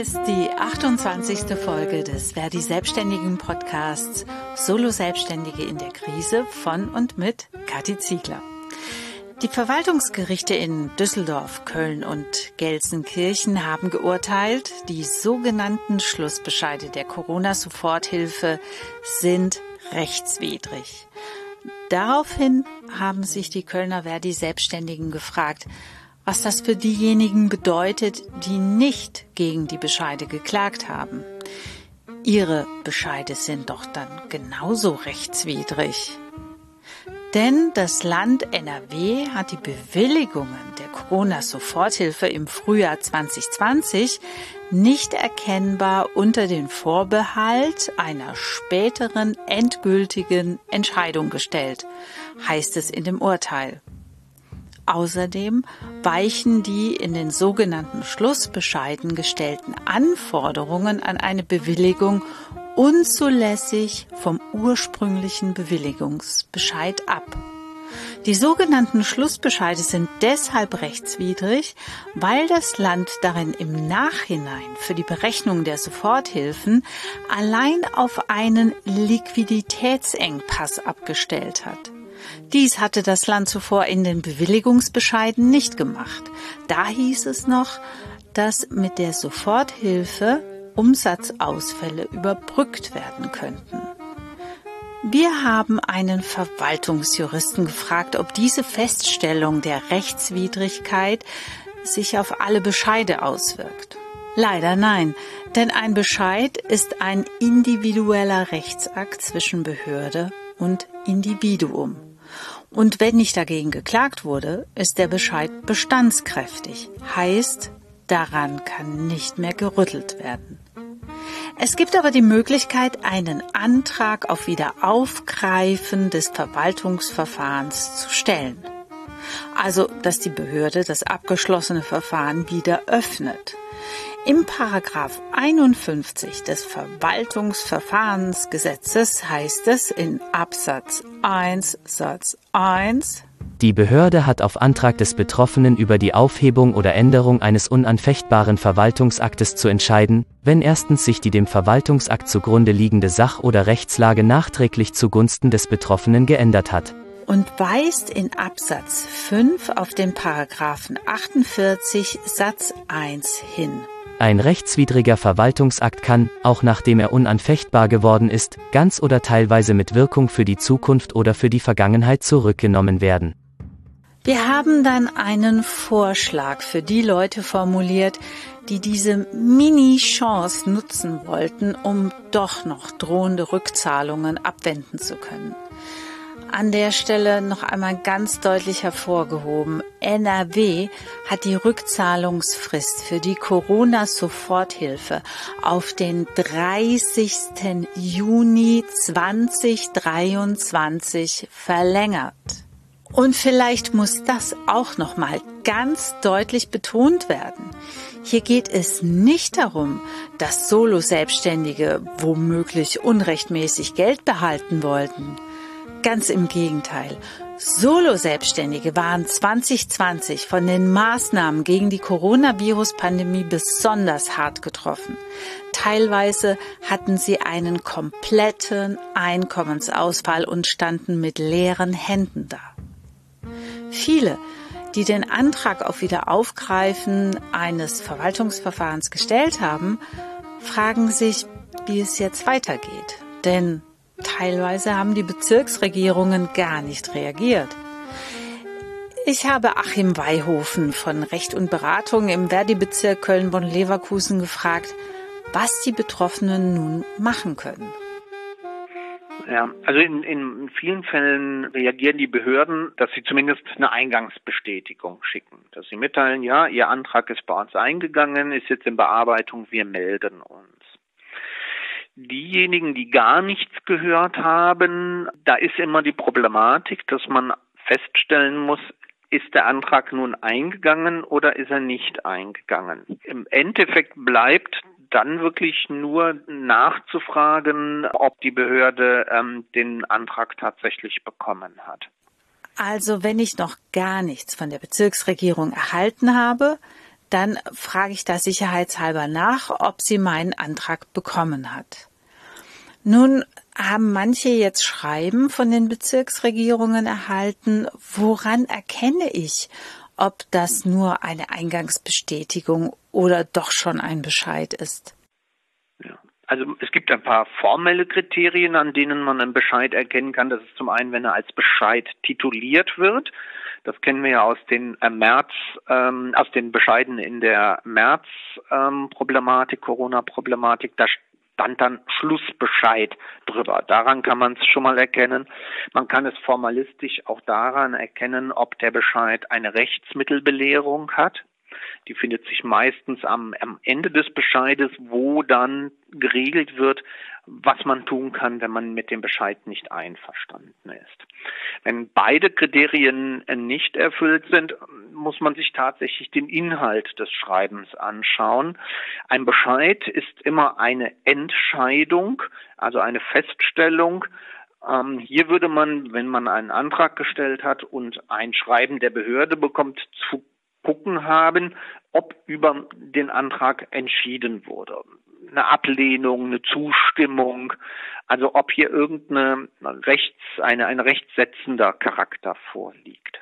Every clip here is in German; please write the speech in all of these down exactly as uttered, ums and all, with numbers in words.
ist die achtundzwanzigste Folge des Verdi Selbstständigen Podcasts Solo-Selbstständige in der Krise von und mit Kathi Ziegler. Die Verwaltungsgerichte in Düsseldorf, Köln und Gelsenkirchen haben geurteilt, die sogenannten Schlussbescheide der Corona-Soforthilfe sind rechtswidrig. Daraufhin haben sich die Kölner Verdi Selbstständigen gefragt, was das für diejenigen bedeutet, die nicht gegen die Bescheide geklagt haben. Ihre Bescheide sind doch dann genauso rechtswidrig. Denn das Land N R W hat die Bewilligungen der Corona-Soforthilfe im Frühjahr zwanzig zwanzig nicht erkennbar unter den Vorbehalt einer späteren endgültigen Entscheidung gestellt, heißt es in dem Urteil. Außerdem weichen die in den sogenannten Schlussbescheiden gestellten Anforderungen an eine Bewilligung unzulässig vom ursprünglichen Bewilligungsbescheid ab. Die sogenannten Schlussbescheide sind deshalb rechtswidrig, weil das Land darin im Nachhinein für die Berechnung der Soforthilfen allein auf einen Liquiditätsengpass abgestellt hat. Dies hatte das Land zuvor in den Bewilligungsbescheiden nicht gemacht. Da hieß es noch, dass mit der Soforthilfe Umsatzausfälle überbrückt werden könnten. Wir haben einen Verwaltungsjuristen gefragt, ob diese Feststellung der Rechtswidrigkeit sich auf alle Bescheide auswirkt. Leider nein, denn ein Bescheid ist ein individueller Rechtsakt zwischen Behörde und Individuum. Und wenn nicht dagegen geklagt wurde, ist der Bescheid bestandskräftig, heißt, daran kann nicht mehr gerüttelt werden. Es gibt aber die Möglichkeit, einen Antrag auf Wiederaufgreifen des Verwaltungsverfahrens zu stellen. Also, dass die Behörde das abgeschlossene Verfahren wieder öffnet. Im Paragraph einundfünfzig des Verwaltungsverfahrensgesetzes heißt es in Absatz eins Satz eins: Die Behörde hat auf Antrag des Betroffenen über die Aufhebung oder Änderung eines unanfechtbaren Verwaltungsaktes zu entscheiden, wenn erstens sich die dem Verwaltungsakt zugrunde liegende Sach- oder Rechtslage nachträglich zugunsten des Betroffenen geändert hat. Und weist in Absatz fünf auf den Paragraphen achtundvierzig Satz eins hin. Ein rechtswidriger Verwaltungsakt kann, auch nachdem er unanfechtbar geworden ist, ganz oder teilweise mit Wirkung für die Zukunft oder für die Vergangenheit zurückgenommen werden. Wir haben dann einen Vorschlag für die Leute formuliert, die diese Mini-Chance nutzen wollten, um doch noch drohende Rückzahlungen abwenden zu können. An der Stelle noch einmal ganz deutlich hervorgehoben, N R W hat die Rückzahlungsfrist für die Corona-Soforthilfe auf den dreißigsten Juni zweitausenddreiundzwanzig verlängert. Und vielleicht muss das auch noch mal ganz deutlich betont werden. Hier geht es nicht darum, dass Solo-Selbstständige womöglich unrechtmäßig Geld behalten wollten. Ganz im Gegenteil. Solo-Selbstständige waren zwanzig zwanzig von den Maßnahmen gegen die Coronavirus-Pandemie besonders hart getroffen. Teilweise hatten sie einen kompletten Einkommensausfall und standen mit leeren Händen da. Viele, die den Antrag auf Wiederaufgreifen eines Verwaltungsverfahrens gestellt haben, fragen sich, wie es jetzt weitergeht. Denn teilweise haben die Bezirksregierungen gar nicht reagiert. Ich habe Achim Weihofen von Recht und Beratung im Verdi-Bezirk Köln-Bonn-Leverkusen gefragt, was die Betroffenen nun machen können. Ja, also in, in vielen Fällen reagieren die Behörden, dass sie zumindest eine Eingangsbestätigung schicken. Dass sie mitteilen, ja, Ihr Antrag ist bei uns eingegangen, ist jetzt in Bearbeitung, wir melden uns. Diejenigen, die gar nichts gehört haben, da ist immer die Problematik, dass man feststellen muss, ist der Antrag nun eingegangen oder ist er nicht eingegangen. Im Endeffekt bleibt dann wirklich nur nachzufragen, ob die Behörde ähm, den Antrag tatsächlich bekommen hat. Also wenn ich noch gar nichts von der Bezirksregierung erhalten habe, dann frage ich da sicherheitshalber nach, ob sie meinen Antrag bekommen hat. Nun haben manche jetzt Schreiben von den Bezirksregierungen erhalten. Woran erkenne ich, ob das nur eine Eingangsbestätigung oder doch schon ein Bescheid ist? Ja. Also es gibt ein paar formelle Kriterien, an denen man einen Bescheid erkennen kann. Das ist zum einen, wenn er als Bescheid tituliert wird. Das kennen wir ja aus den äh, März, ähm, aus den Bescheiden in der März-Problematik, ähm, Corona-Problematik. Da stand dann Schlussbescheid drüber. Daran kann man es schon mal erkennen. Man kann es formalistisch auch daran erkennen, ob der Bescheid eine Rechtsmittelbelehrung hat. Die findet sich meistens am, am Ende des Bescheides, wo dann geregelt wird, was man tun kann, wenn man mit dem Bescheid nicht einverstanden ist. Wenn beide Kriterien nicht erfüllt sind, muss man sich tatsächlich den Inhalt des Schreibens anschauen. Ein Bescheid ist immer eine Entscheidung, also eine Feststellung. Ähm, hier würde man, wenn man einen Antrag gestellt hat und ein Schreiben der Behörde bekommt, zu gucken haben, ob über den Antrag entschieden wurde. Eine Ablehnung, eine Zustimmung, also ob hier irgendeine Rechts, eine, ein rechtssetzender Charakter vorliegt.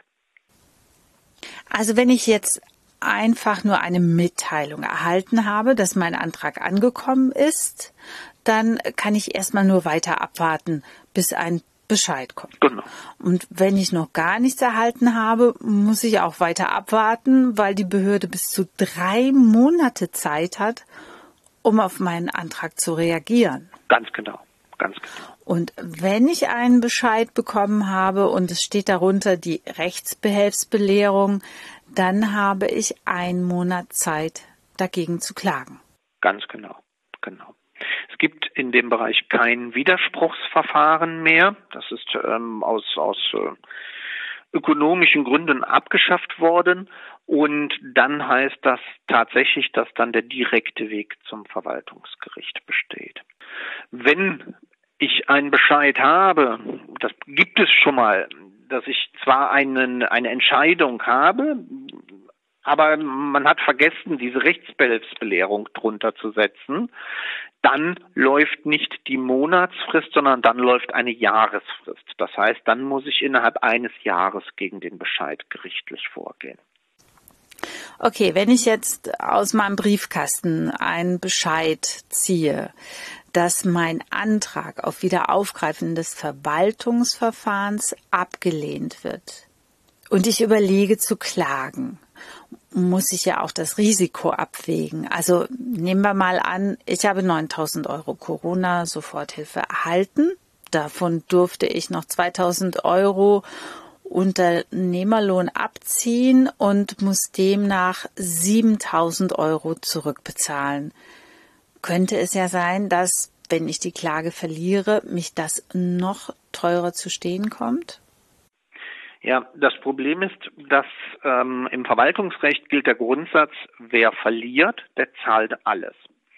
Also wenn ich jetzt einfach nur eine Mitteilung erhalten habe, dass mein Antrag angekommen ist, dann kann ich erstmal nur weiter abwarten, bis ein Bescheid kommt. Genau. Und wenn ich noch gar nichts erhalten habe, muss ich auch weiter abwarten, weil die Behörde bis zu drei Monate Zeit hat, um auf meinen Antrag zu reagieren. Ganz genau, ganz genau. Und wenn ich einen Bescheid bekommen habe und es steht darunter die Rechtsbehelfsbelehrung, dann habe ich einen Monat Zeit, dagegen zu klagen. Ganz genau, genau. Es gibt in dem Bereich kein Widerspruchsverfahren mehr. Das ist ähm, aus, aus äh, ökonomischen Gründen abgeschafft worden. Und dann heißt das tatsächlich, dass dann der direkte Weg zum Verwaltungsgericht besteht. Wenn ich einen Bescheid habe, das gibt es schon mal, dass ich zwar einen, eine Entscheidung habe, aber man hat vergessen, diese Rechtsbehelfsbelehrung drunter zu setzen, dann läuft nicht die Monatsfrist, sondern dann läuft eine Jahresfrist. Das heißt, dann muss ich innerhalb eines Jahres gegen den Bescheid gerichtlich vorgehen. Okay, wenn ich jetzt aus meinem Briefkasten einen Bescheid ziehe, dass mein Antrag auf Wiederaufgreifen des Verwaltungsverfahrens abgelehnt wird und ich überlege zu klagen, muss ich ja auch das Risiko abwägen. Also nehmen wir mal an, ich habe neuntausend Euro Corona-Soforthilfe erhalten. Davon durfte ich noch zweitausend Euro Unternehmerlohn abziehen und muss demnach siebentausend Euro zurückbezahlen. Könnte es ja sein, dass, wenn ich die Klage verliere, mich das noch teurer zu stehen kommt? Ja, das Problem ist, dass ähm, im Verwaltungsrecht gilt der Grundsatz, wer verliert, der zahlt alles.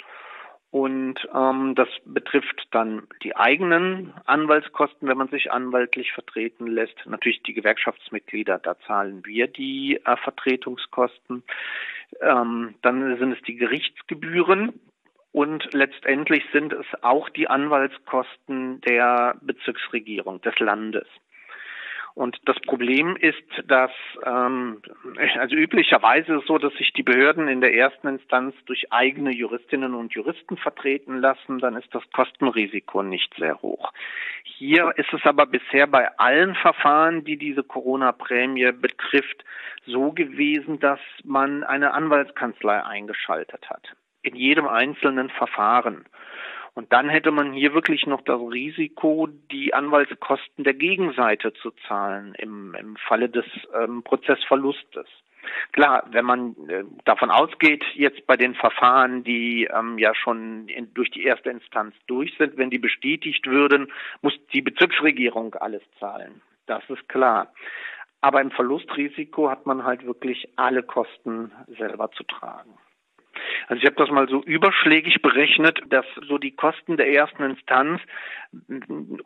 Und ähm, das betrifft dann die eigenen Anwaltskosten, wenn man sich anwaltlich vertreten lässt. Natürlich die Gewerkschaftsmitglieder, da zahlen wir die äh, Vertretungskosten. Ähm, dann sind es die Gerichtsgebühren. Und letztendlich sind es auch die Anwaltskosten der Bezirksregierung, des Landes. Und das Problem ist, dass, ähm, also üblicherweise ist es so, dass sich die Behörden in der ersten Instanz durch eigene Juristinnen und Juristen vertreten lassen, dann ist das Kostenrisiko nicht sehr hoch. Hier ist es aber bisher bei allen Verfahren, die diese Corona-Prämie betrifft, so gewesen, dass man eine Anwaltskanzlei eingeschaltet hat. In jedem einzelnen Verfahren. Und dann hätte man hier wirklich noch das Risiko, die Anwaltskosten der Gegenseite zu zahlen im, im Falle des ähm, Prozessverlustes. Klar, wenn man äh, davon ausgeht, jetzt bei den Verfahren, die ähm, ja schon in, durch die erste Instanz durch sind, wenn die bestätigt würden, muss die Bezirksregierung alles zahlen. Das ist klar. Aber im Verlustrisiko hat man halt wirklich alle Kosten selber zu tragen. Also ich habe das mal so überschlägig berechnet, dass so die Kosten der ersten Instanz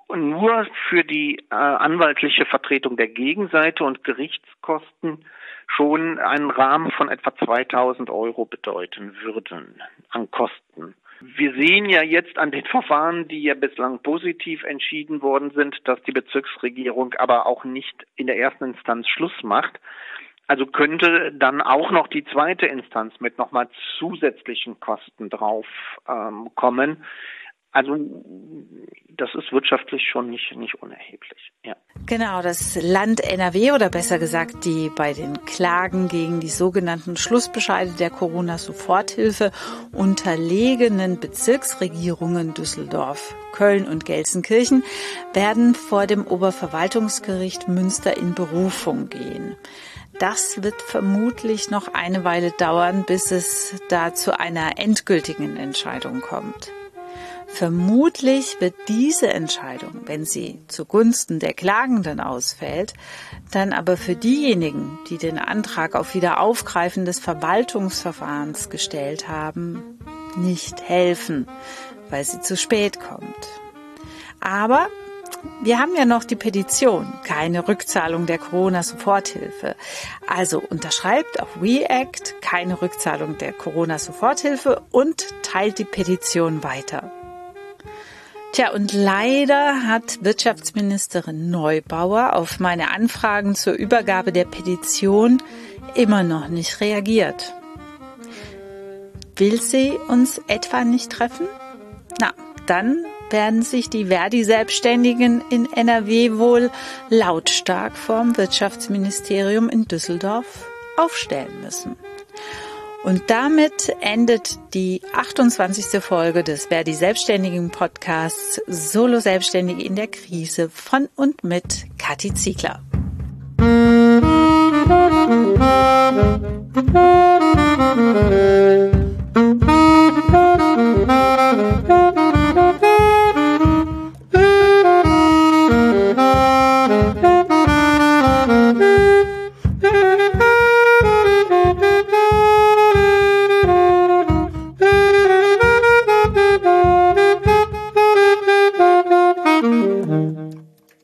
nur für die äh, anwaltliche Vertretung der Gegenseite und Gerichtskosten schon einen Rahmen von etwa zweitausend Euro bedeuten würden an Kosten. Wir sehen ja jetzt an den Verfahren, die ja bislang positiv entschieden worden sind, dass die Bezirksregierung aber auch nicht in der ersten Instanz Schluss macht. Also könnte dann auch noch die zweite Instanz mit nochmal zusätzlichen Kosten drauf ähm, kommen. Also das ist wirtschaftlich schon nicht, nicht unerheblich. Ja. Genau, das Land N R W oder besser gesagt die bei den Klagen gegen die sogenannten Schlussbescheide der Corona-Soforthilfe unterlegenen Bezirksregierungen Düsseldorf, Köln und Gelsenkirchen werden vor dem Oberverwaltungsgericht Münster in Berufung gehen. Das wird vermutlich noch eine Weile dauern, bis es da zu einer endgültigen Entscheidung kommt. Vermutlich wird diese Entscheidung, wenn sie zugunsten der Klagenden ausfällt, dann aber für diejenigen, die den Antrag auf Wiederaufgreifen des Verwaltungsverfahrens gestellt haben, nicht helfen, weil sie zu spät kommt. Aber wir haben ja noch die Petition, keine Rückzahlung der Corona-Soforthilfe. Also unterschreibt auf WeAct keine Rückzahlung der Corona-Soforthilfe und teilt die Petition weiter. Tja, und leider hat Wirtschaftsministerin Neubauer auf meine Anfragen zur Übergabe der Petition immer noch nicht reagiert. Will sie uns etwa nicht treffen? Na, dann werden sich die Verdi-Selbstständigen in N R W wohl lautstark vorm Wirtschaftsministerium in Düsseldorf aufstellen müssen. Und damit endet die achtundzwanzigste Folge des Verdi-Selbstständigen Podcasts Solo Selbstständige in der Krise von und mit Kathi Ziegler. Musik